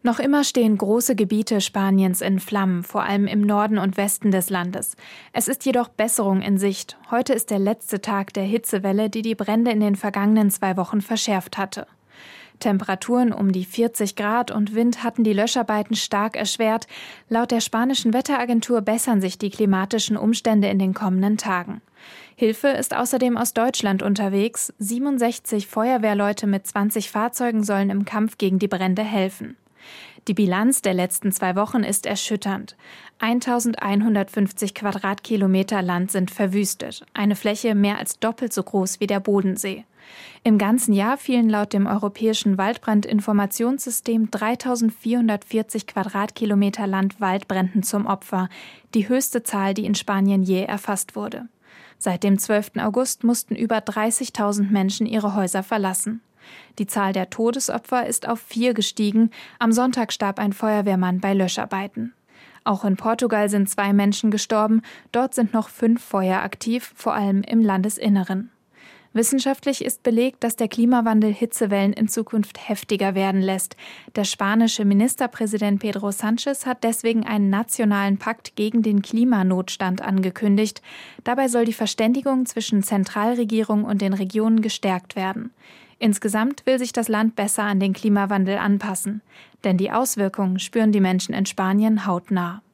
Noch immer stehen große Gebiete Spaniens in Flammen, vor allem im Norden und Westen des Landes. Es ist jedoch Besserung in Sicht. Heute ist der letzte Tag der Hitzewelle, die die Brände in den vergangenen 2 Wochen verschärft hatte. Temperaturen um die 40 Grad und Wind hatten die Löscharbeiten stark erschwert. Laut der spanischen Wetteragentur bessern sich die klimatischen Umstände in den kommenden Tagen. Hilfe ist außerdem aus Deutschland unterwegs. 67 Feuerwehrleute mit 20 Fahrzeugen sollen im Kampf gegen die Brände helfen. Die Bilanz der letzten 2 Wochen ist erschütternd. 1150 Quadratkilometer Land sind verwüstet, eine Fläche mehr als doppelt so groß wie der Bodensee. Im ganzen Jahr fielen laut dem Europäischen Waldbrandinformationssystem 3440 Quadratkilometer Land Waldbränden zum Opfer, die höchste Zahl, die in Spanien je erfasst wurde. Seit dem 12. August mussten über 30.000 Menschen ihre Häuser verlassen. Die Zahl der Todesopfer ist auf 4 gestiegen. Am Sonntag starb ein Feuerwehrmann bei Löscharbeiten. Auch in Portugal sind 2 Menschen gestorben. Dort sind noch 5 Feuer aktiv, vor allem im Landesinneren. Wissenschaftlich ist belegt, dass der Klimawandel Hitzewellen in Zukunft heftiger werden lässt. Der spanische Ministerpräsident Pedro Sánchez hat deswegen einen nationalen Pakt gegen den Klimanotstand angekündigt. Dabei soll die Verständigung zwischen Zentralregierung und den Regionen gestärkt werden. Insgesamt will sich das Land besser an den Klimawandel anpassen, denn die Auswirkungen spüren die Menschen in Spanien hautnah.